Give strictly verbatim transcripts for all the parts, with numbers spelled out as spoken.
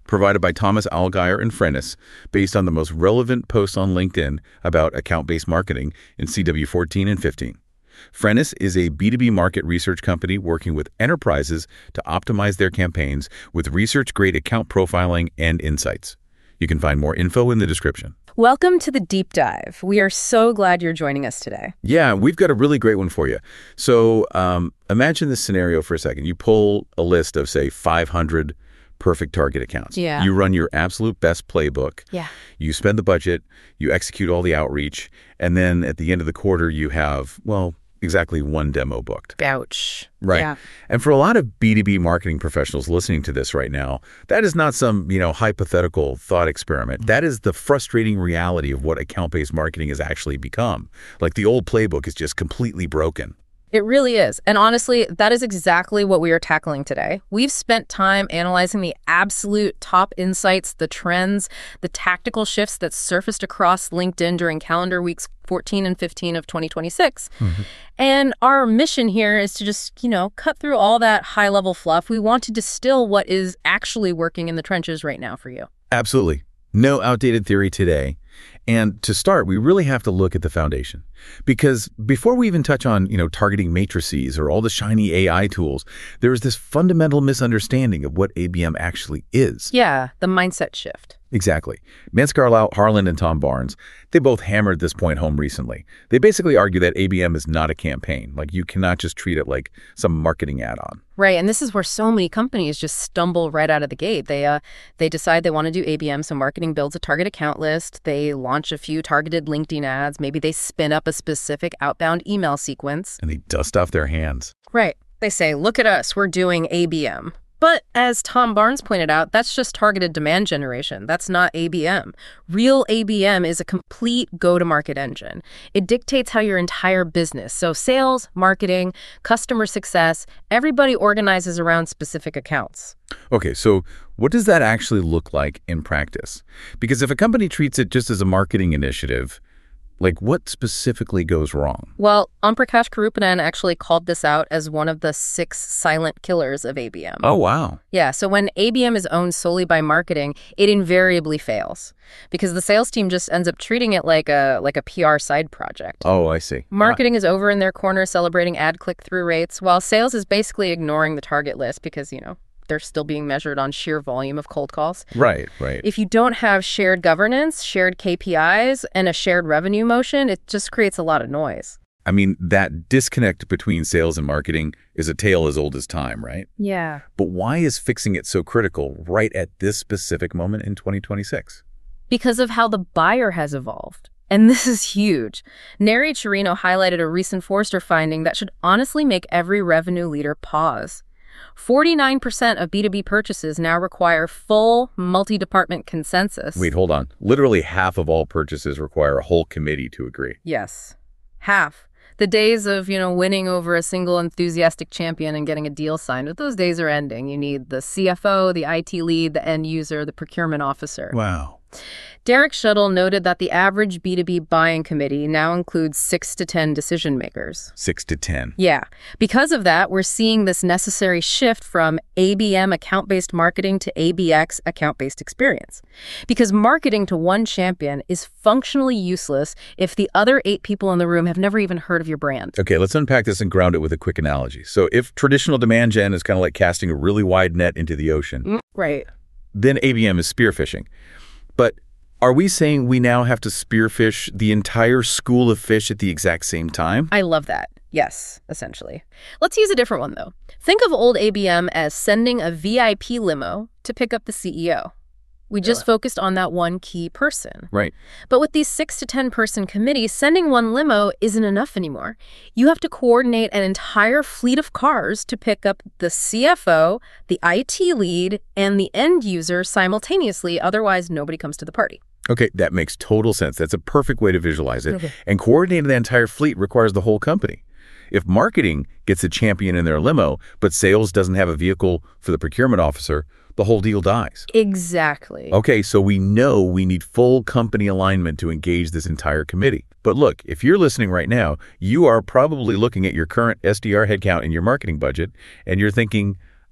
provided by Thomas Allgeier and Frennis, based on the most relevant posts on LinkedIn about account-based marketing in C W fourteen and fifteen. Frennis is a B two B market research company working with enterprises to optimize their campaigns with research-grade account profiling and insights. You can find more info in the description. Welcome to the Deep Dive. We are so glad you're joining us today. Yeah, we've got a really great one for you. So um, imagine this scenario for a second. You pull a list of, say, five hundred perfect target accounts. Yeah. You run your absolute best playbook. Yeah. You spend the budget, you execute all the outreach, and then at the end of the quarter, you have, well, exactly one demo booked. Ouch. Right. Yeah. And for a lot of B two B marketing professionals listening to this right now, that is not some, you know, hypothetical thought experiment. That is the frustrating reality of what account-based marketing has actually become. Like the old playbook is just completely broken. It really is. And honestly, that is exactly what we are tackling today. We've spent time analyzing the absolute top insights, the trends, the tactical shifts that surfaced across LinkedIn during calendar weeks fourteen and fifteen of twenty twenty-six. Mm-hmm. And our mission here is to just, you know, cut through all that high-level fluff. We want to distill what is actually working in the trenches right now for you. Absolutely. No outdated theory today. And to start, we really have to look at the foundation. Because before we even touch on, you know, targeting matrices or all the shiny A I tools, there is this fundamental misunderstanding of what A B M actually is. Yeah, the mindset shift. Exactly. Mance Harlan and Tom Barnes, they both hammered this point home recently. They basically argue that A B M is not a campaign. Like, you cannot just treat it like some marketing add-on. Right, and this is where so many companies just stumble right out of the gate. They uh, they decide they want to do A B M, so marketing builds a target account list. They launch a few targeted LinkedIn ads. Maybe they spin up a specific outbound email sequence. And they dust off their hands. Right. They say, look at us, we're doing A B M. But as Tom Barnes pointed out, that's just targeted demand generation. That's not A B M. Real A B M is a complete go-to-market engine. It dictates how your entire business, so sales, marketing, customer success, everybody organizes around specific accounts. Okay, so what does that actually look like in practice? Because if a company treats it just as a marketing initiative, like, what specifically goes wrong? Well, Omprakash Karupanan actually called this out as one of the six silent killers of A B M. Oh, wow. Yeah, so when A B M is owned solely by marketing, it invariably fails because the sales team just ends up treating it like a like a P R side project. Oh, I see. Marketing uh, is over in their corner celebrating ad click-through rates, while sales is basically ignoring the target list because, you know, they're still being measured on sheer volume of cold calls. Right, right. If you don't have shared governance, shared K P Is, and a shared revenue motion, it just creates a lot of noise. I mean, that disconnect between sales and marketing is a tale as old as time, right? Yeah. But why is fixing it so critical right at this specific moment in twenty twenty-six? Because of how the buyer has evolved. And this is huge. Neri Chirino highlighted a recent Forrester finding that should honestly make every revenue leader pause. forty-nine percent of B two B purchases now require full multi-department consensus. Wait, hold on. Literally half of all purchases require a whole committee to agree. Yes, half. The days of, you know, winning over a single enthusiastic champion and getting a deal signed, those days are ending. You need the C F O, the I T lead, the end user, the procurement officer. Wow. Derek Shuttle noted that the average B two B buying committee now includes six to ten decision makers. Six to ten. Yeah. Because of that, we're seeing this necessary shift from A B M account-based marketing to A B X account-based experience. Because marketing to one champion is functionally useless if the other eight people in the room have never even heard of your brand. Okay, let's unpack this and ground it with a quick analogy. So if traditional demand gen is kind of like casting a really wide net into the ocean, right, then A B M is spearfishing. But are we saying we now have to spearfish the entire school of fish at the exact same time? I love that. Yes, essentially. Let's use a different one, though. Think of old A B M as sending a V I P limo to pick up the C E O. We just Yeah. focused on that one key person. Right. But with these six to ten person committees, sending one limo isn't enough anymore. You have to coordinate an entire fleet of cars to pick up the C F O, the I T lead, and the end user simultaneously. Otherwise, nobody comes to the party. Okay, that makes total sense. That's a perfect way to visualize it. Okay. And coordinating the entire fleet requires the whole company. If marketing gets a champion in their limo, but sales doesn't have a vehicle for the procurement officer, the whole deal dies. Exactly. Okay, so we know we need full company alignment to engage this entire committee. But look, if you're listening right now, you are probably looking at your current S D R headcount in your marketing budget, and you're thinking,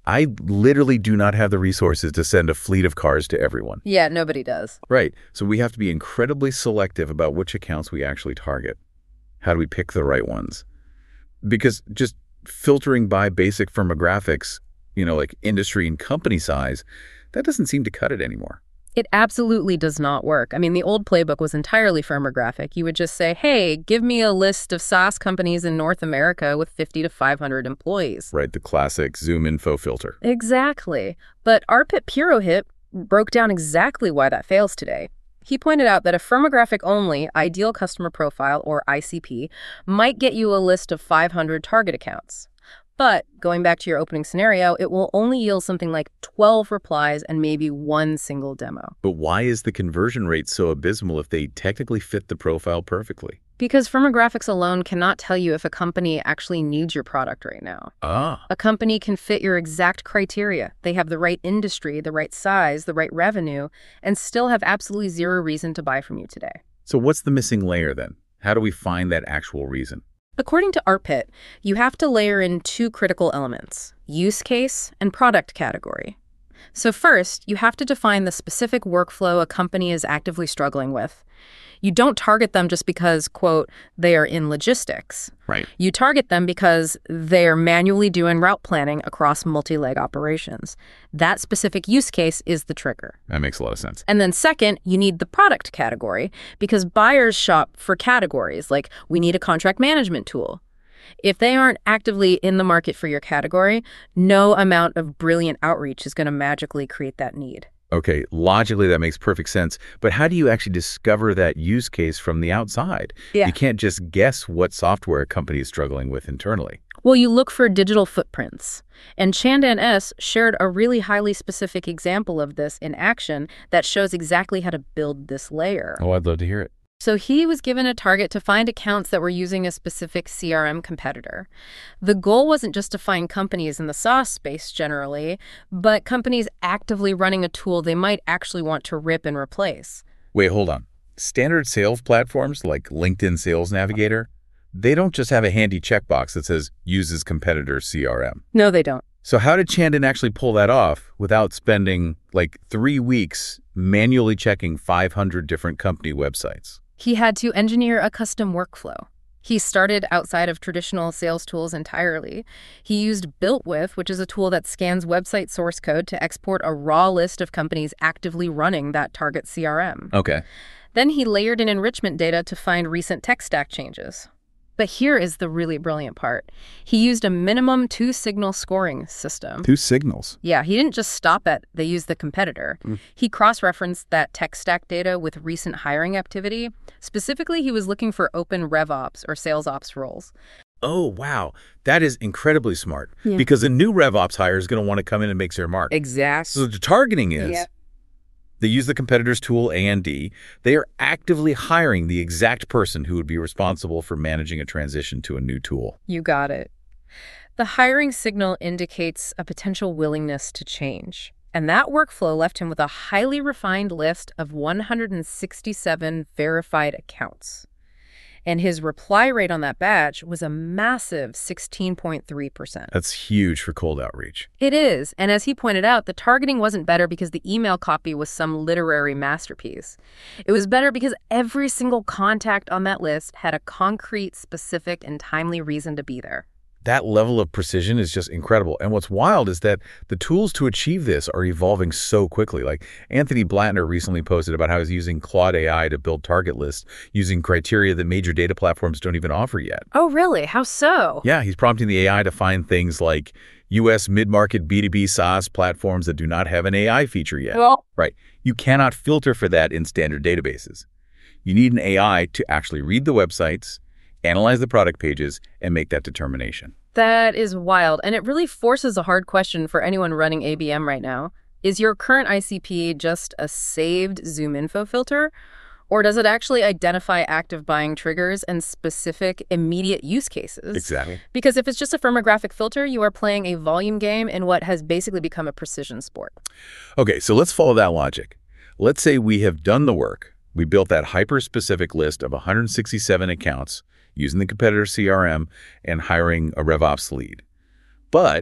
I literally do not have the resources to send a fleet of cars to everyone. Yeah, nobody does. Right. So we have to be incredibly selective about which accounts we actually target. How do we pick the right ones? Because just filtering by basic firmographics, you know, like industry and company size, that doesn't seem to cut it anymore. It absolutely does not work. I mean, the old playbook was entirely firmographic. You would just say, hey, give me a list of SaaS companies in North America with fifty to five hundred employees. Right, the classic Zoom info filter. Exactly. But Arpit Purohit broke down exactly why that fails today. He pointed out that a firmographic-only ideal customer profile, or I C P, might get you a list of five hundred target accounts. But going back to your opening scenario, it will only yield something like twelve replies and maybe one single demo. But why is the conversion rate so abysmal if they technically fit the profile perfectly? Because firmographics alone cannot tell you if a company actually needs your product right now. Ah. A company can fit your exact criteria. They have the right industry, the right size, the right revenue, and still have absolutely zero reason to buy from you today. So what's the missing layer then? How do we find that actual reason? According to Arpit, you have to layer in two critical elements, use case and product category. So first, you have to define the specific workflow a company is actively struggling with. You don't target them just because, quote, they are in logistics. Right. You target them because they are manually doing route planning across multi-leg operations. That specific use case is the trigger. That makes a lot of sense. And then second, you need the product category because buyers shop for categories like we need a contract management tool. If they aren't actively in the market for your category, no amount of brilliant outreach is going to magically create that need. Okay, logically that makes perfect sense, but how do you actually discover that use case from the outside? Yeah. You can't just guess what software a company is struggling with internally. Well, you look for digital footprints. And Chandan S. shared a really highly specific example of this in action that shows exactly how to build this layer. Oh, I'd love to hear it. So he was given a target to find accounts that were using a specific C R M competitor. The goal wasn't just to find companies in the SaaS space generally, but companies actively running a tool they might actually want to rip and replace. Wait, hold on. Standard sales platforms like LinkedIn Sales Navigator, they don't just have a handy checkbox that says uses competitor C R M. No, they don't. So how did Chandan actually pull that off without spending like three weeks manually checking five hundred different company websites? He had to engineer a custom workflow. He started outside of traditional sales tools entirely. He used BuiltWith, which is a tool that scans website source code to export a raw list of companies actively running that target C R M. Okay. Then he layered in enrichment data to find recent tech stack changes. But here is the really brilliant part. He used a minimum two-signal scoring system. Two signals. Yeah, he didn't just stop at they used the competitor. Mm. He cross-referenced that tech stack data with recent hiring activity. Specifically, he was looking for open RevOps or SalesOps roles. Oh, wow. That is incredibly smart. Yeah. Because a new RevOps hire is going to want to come in and make their mark. Exactly. So the targeting is... Yeah. They use the competitor's tool, A and D. They are actively hiring the exact person who would be responsible for managing a transition to a new tool. You got it. The hiring signal indicates a potential willingness to change. And that workflow left him with a highly refined list of one hundred sixty-seven verified accounts. And his reply rate on that batch was a massive sixteen point three percent. That's huge for cold outreach. It is. And as he pointed out, the targeting wasn't better because the email copy was some literary masterpiece. It was better because every single contact on that list had a concrete, specific, and timely reason to be there. That level of precision is just incredible. And what's wild is that the tools to achieve this are evolving so quickly. Like Anthony Blattner recently posted about how he's using Claude A I to build target lists using criteria that major data platforms don't even offer yet. Oh, really? How so? Yeah, he's prompting the A I to find things like U S mid-market B two B SaaS platforms that do not have an A I feature yet. Well, right. You cannot filter for that in standard databases. You need an A I to actually read the websites, analyze the product pages, and make that determination. That is wild. And it really forces a hard question for anyone running A B M right now. Is your current I C P just a saved Zoom info filter? Or does it actually identify active buying triggers and specific immediate use cases? Exactly. Because if it's just a firmographic filter, you are playing a volume game in what has basically become a precision sport. Okay, so let's follow that logic. Let's say we have done the work. We built that hyper-specific list of one hundred sixty-seven accounts using the competitor C R M and hiring a RevOps lead. But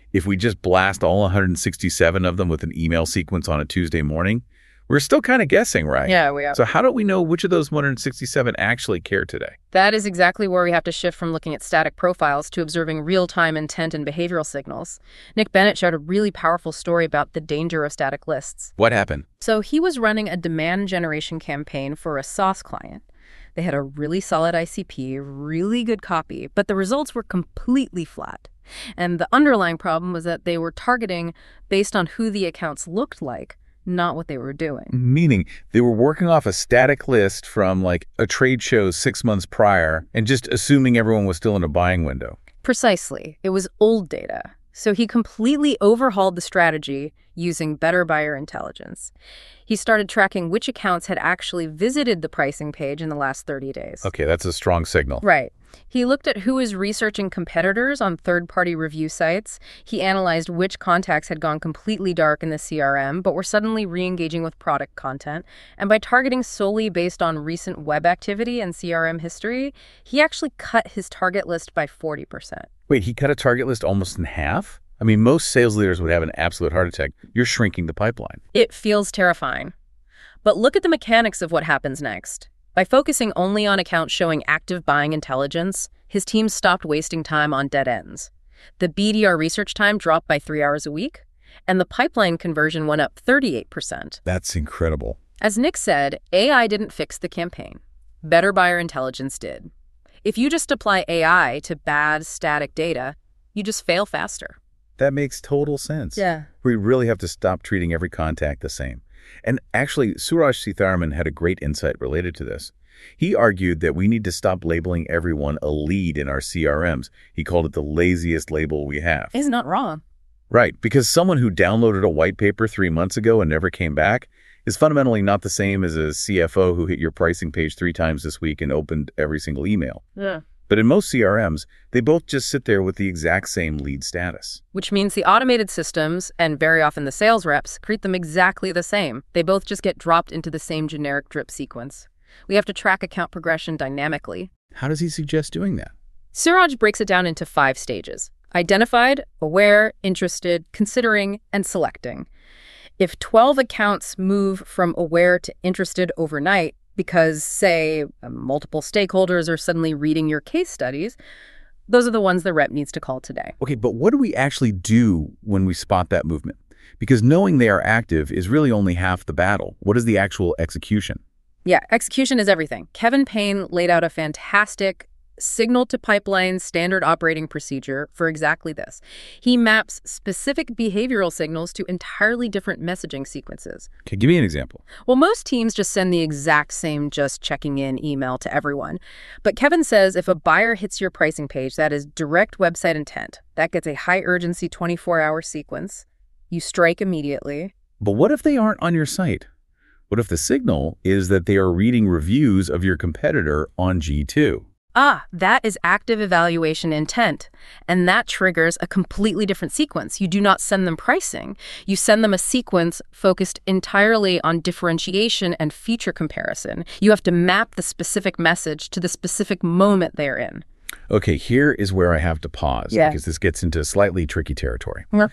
if we just blast all one hundred sixty-seven of them with an email sequence on a Tuesday morning, we're still kind of guessing, right? Yeah, we are. So how do we know which of those one hundred sixty-seven actually care today? That is exactly where we have to shift from looking at static profiles to observing real-time intent and behavioral signals. Nick Bennett shared a really powerful story about the danger of static lists. What happened? So he was running a demand generation campaign for a SaaS client. They had a really solid I C P, really good copy, but the results were completely flat. And the underlying problem was that they were targeting based on who the accounts looked like, not what they were doing. Meaning they were working off a static list from like a trade show six months prior and just assuming everyone was still in a buying window. Precisely. It was old data. So he completely overhauled the strategy using better buyer intelligence. He started tracking which accounts had actually visited the pricing page in the last thirty days. Okay, that's a strong signal. Right. He looked at who was researching competitors on third-party review sites. He analyzed which contacts had gone completely dark in the C R M, but were suddenly re-engaging with product content. And by targeting solely based on recent web activity and C R M history, he actually cut his target list by forty percent. Wait, he cut a target list almost in half? I mean, most sales leaders would have an absolute heart attack. You're shrinking the pipeline. It feels terrifying. But look at the mechanics of what happens next. By focusing only on accounts showing active buying intelligence, his team stopped wasting time on dead ends. The B D R research time dropped by three hours a week, and the pipeline conversion went up thirty-eight percent. That's incredible. As Nick said, A I didn't fix the campaign. Better buyer intelligence did. If you just apply A I to bad static data, you just fail faster. That makes total sense. Yeah. We really have to stop treating every contact the same. And actually, Suraj Sitharaman had a great insight related to this. He argued that we need to stop labeling everyone a lead in our C R Ms. He called it the laziest label we have. He's not wrong. Right, because someone who downloaded a white paper three months ago and never came back is fundamentally not the same as a C F O who hit your pricing page three times this week and opened every single email. Yeah. But in most C R Ms, they both just sit there with the exact same lead status. Which means the automated systems, and very often the sales reps, treat them exactly the same. They both just get dropped into the same generic drip sequence. We have to track account progression dynamically. How does he suggest doing that? Suraj breaks it down into five stages: identified, aware, interested, considering, and selecting. If twelve accounts move from aware to interested overnight, because, say, multiple stakeholders are suddenly reading your case studies, those are the ones the rep needs to call today. Okay, but what do we actually do when we spot that movement? Because knowing they are active is really only half the battle. What is the actual execution? Yeah, execution is everything. Kevin Payne laid out a fantastic signal-to-pipeline standard operating procedure for exactly this. He maps specific behavioral signals to entirely different messaging sequences. Okay, give me an example. Well, most teams just send the exact same just checking in email to everyone. But Kevin says if a buyer hits your pricing page, that is direct website intent. That gets a high-urgency twenty-four hour sequence. You strike immediately. But what if they aren't on your site? What if the signal is that they are reading reviews of your competitor on G two? Ah, that is active evaluation intent, and that triggers a completely different sequence. You do not send them pricing. You send them a sequence focused entirely on differentiation and feature comparison. You have to map the specific message to the specific moment they're in. Okay, here is where I have to pause, Yeah. because this gets into slightly tricky territory. Yeah.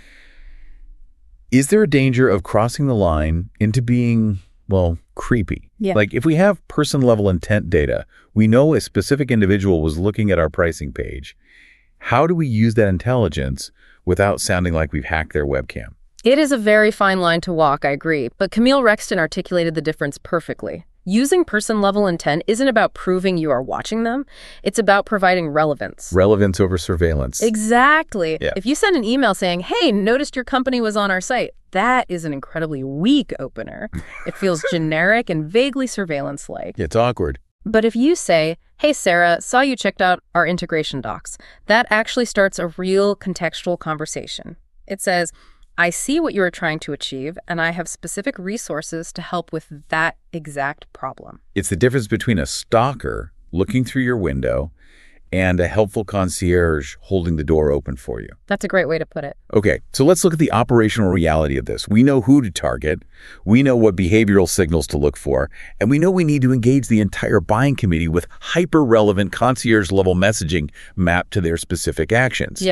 Is there a danger of crossing the line into being, well, creepy? Yeah. Like if we have person-level intent data, we know a specific individual was looking at our pricing page. How do we use that intelligence without sounding like we've hacked their webcam? It is a very fine line to walk, I agree, but Camille Rexton articulated the difference perfectly. Using person-level intent isn't about proving you are watching them. It's about providing relevance. Relevance over surveillance. Exactly. Yeah. If you send an email saying, hey, noticed your company was on our site, that is an incredibly weak opener. It feels generic and vaguely surveillance-like. It's awkward. But if you say, hey, Sarah, saw you checked out our integration docs, that actually starts a real contextual conversation. It says, I see what you are trying to achieve, and I have specific resources to help with that exact problem. It's the difference between a stalker looking through your window and a helpful concierge holding the door open for you. That's a great way to put it. Okay, so let's look at the operational reality of this. We know who to target, we know what behavioral signals to look for, and we know we need to engage the entire buying committee with hyper-relevant concierge-level messaging mapped to their specific actions. Yep.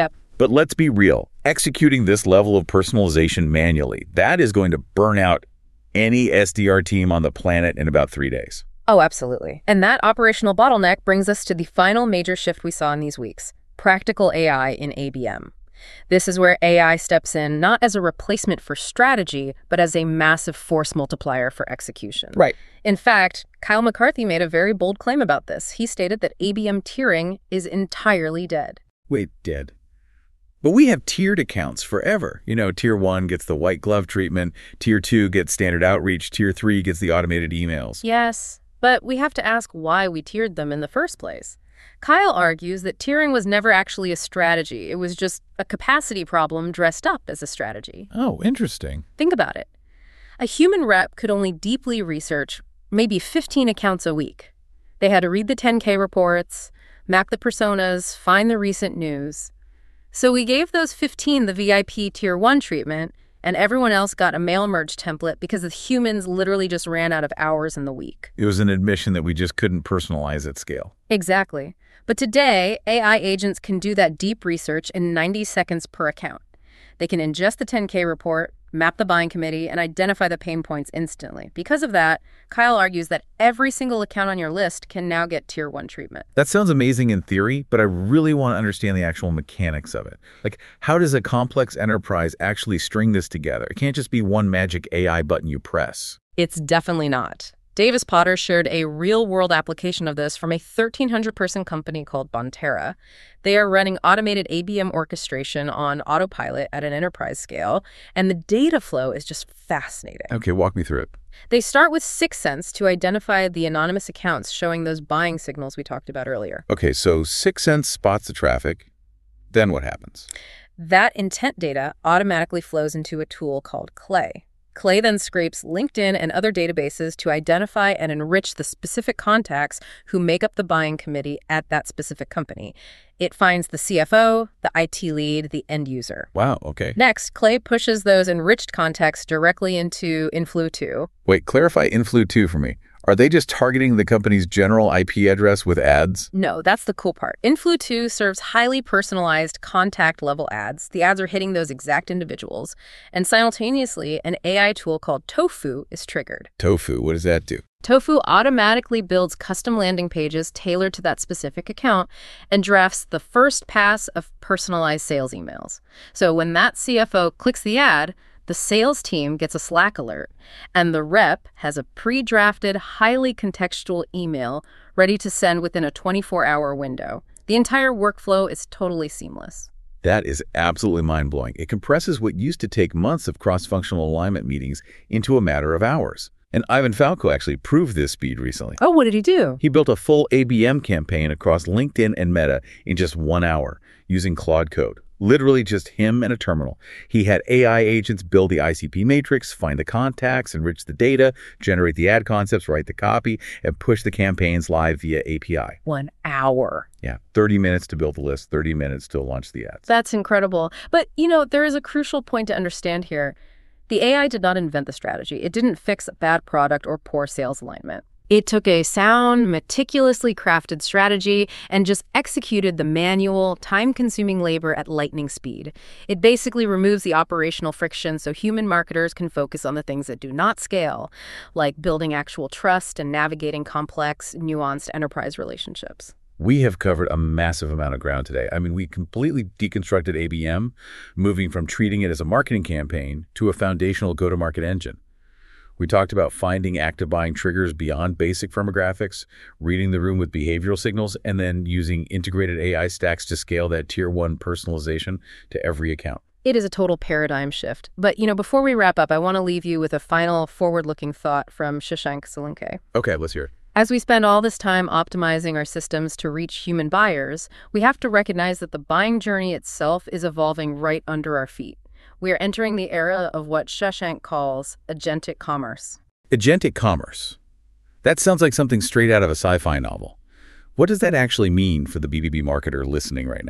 But let's be real. Executing this level of personalization manually, that is going to burn out any S D R team on the planet in about three days. Oh, absolutely. And that operational bottleneck brings us to the final major shift we saw in these weeks, practical A I in A B M. This is where A I steps in not as a replacement for strategy, but as a massive force multiplier for execution. Right. In fact, Kyle McCarthy made a very bold claim about this. He stated that A B M tiering is entirely dead. Wait, dead? But we have tiered accounts forever. You know, tier one gets the white glove treatment, tier two gets standard outreach, tier three gets the automated emails. Yes, but we have to ask why we tiered them in the first place. Kyle argues that tiering was never actually a strategy. It was just a capacity problem dressed up as a strategy. Oh, interesting. Think about it. A human rep could only deeply research maybe fifteen accounts a week. They had to read the ten K reports, map the personas, find the recent news. So we gave those fifteen the V I P Tier one treatment, and everyone else got a mail merge template because the humans literally just ran out of hours in the week. It was an admission that we just couldn't personalize at scale. Exactly. But today, A I agents can do that deep research in ninety seconds per account. They can ingest the ten K report, map the buying committee, and identify the pain points instantly. Because of that, Kyle argues that every single account on your list can now get Tier one treatment. That sounds amazing in theory, but I really want to understand the actual mechanics of it. Like, how does a complex enterprise actually string this together? It can't just be one magic A I button you press. It's definitely not. Davis Potter shared a real-world application of this from a thirteen hundred person company called Bonterra. They are running automated A B M orchestration on autopilot at an enterprise scale, and the data flow is just fascinating. Okay, walk me through it. They start with SixSense to identify the anonymous accounts showing those buying signals we talked about earlier. Okay, so SixSense spots the traffic. Then what happens? That intent data automatically flows into a tool called Clay. Clay then scrapes LinkedIn and other databases to identify and enrich the specific contacts who make up the buying committee at that specific company. It finds the C F O, the I T lead, the end user. Wow, okay. Next, Clay pushes those enriched contacts directly into Influ two. Wait, clarify Influ two for me. Are they just targeting the company's general I P address with ads? No, that's the cool part. Influ two serves highly personalized contact-level ads. The ads are hitting those exact individuals. And simultaneously, an A I tool called Tofu is triggered. Tofu, what does that do? Tofu automatically builds custom landing pages tailored to that specific account and drafts the first pass of personalized sales emails. So when that C F O clicks the ad, the sales team gets a Slack alert, and the rep has a pre-drafted, highly contextual email ready to send within a twenty-four hour window. The entire workflow is totally seamless. That is absolutely mind-blowing. It compresses what used to take months of cross-functional alignment meetings into a matter of hours. And Ivan Falco actually proved this speed recently. Oh, what did he do? He built a full A B M campaign across LinkedIn and Meta in just one hour using Claude Code. Literally just him and a terminal. He had A I agents build the I C P matrix, find the contacts, enrich the data, generate the ad concepts, write the copy, and push the campaigns live via A P I. One hour. Yeah, thirty minutes to build the list, thirty minutes to launch the ads. That's incredible. But, you know, there is a crucial point to understand here. The A I did not invent the strategy. It didn't fix a bad product or poor sales alignment. It took a sound, meticulously crafted strategy and just executed the manual, time-consuming labor at lightning speed. It basically removes the operational friction so human marketers can focus on the things that do not scale, like building actual trust and navigating complex, nuanced enterprise relationships. We have covered a massive amount of ground today. I mean, we completely deconstructed A B M, moving from treating it as a marketing campaign to a foundational go-to-market engine. We talked about finding active buying triggers beyond basic firmographics, reading the room with behavioral signals, and then using integrated A I stacks to scale that tier one personalization to every account. It is a total paradigm shift. But, you know, before we wrap up, I want to leave you with a final forward-looking thought from Shashank Solanke. Okay, let's hear it. As we spend all this time optimizing our systems to reach human buyers, we have to recognize that the buying journey itself is evolving right under our feet. We are entering the era of what Shashank calls agentic commerce. Agentic commerce. That sounds like something straight out of a sci-fi novel. What does that actually mean for the B two B marketer listening right now?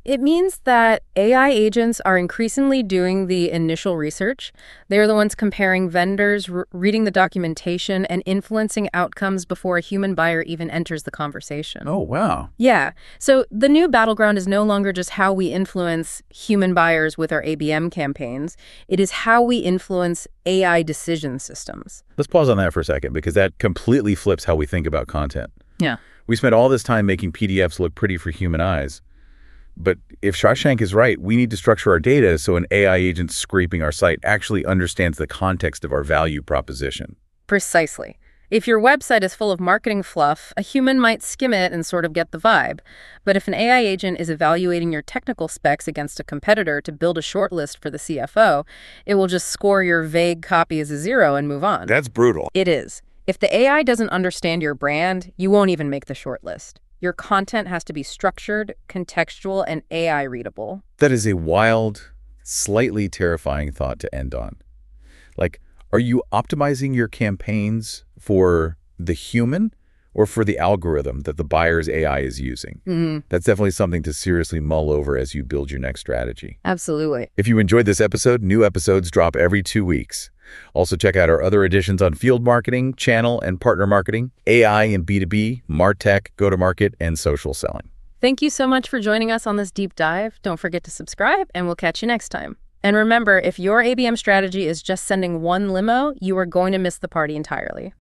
It means that A I agents are increasingly doing the initial research. They're the ones comparing vendors, r- reading the documentation, and influencing outcomes before a human buyer even enters the conversation. Oh, wow. Yeah. So the new battleground is no longer just how we influence human buyers with our A B M campaigns. It is how we influence A I decision systems. Let's pause on that for a second, because that completely flips how we think about content. Yeah. We spent all this time making P D Fs look pretty for human eyes. But if Shashank is right, we need to structure our data so an A I agent scraping our site actually understands the context of our value proposition. Precisely. If your website is full of marketing fluff, a human might skim it and sort of get the vibe. But if an A I agent is evaluating your technical specs against a competitor to build a shortlist for the C F O, it will just score your vague copy as a zero and move on. That's brutal. It is. If the A I doesn't understand your brand, you won't even make the shortlist. Your content has to be structured, contextual, and A I readable. That is a wild, slightly terrifying thought to end on. Like, are you optimizing your campaigns for the human or for the algorithm that the buyer's A I is using? Mm-hmm. That's definitely something to seriously mull over as you build your next strategy. Absolutely. If you enjoyed this episode, new episodes drop every two weeks. Also, check out our other editions on field marketing, channel and partner marketing, A I and B two B, MarTech, go-to-market, and social selling. Thank you so much for joining us on this deep dive. Don't forget to subscribe, and we'll catch you next time. And remember, if your A B M strategy is just sending one limo, you are going to miss the party entirely.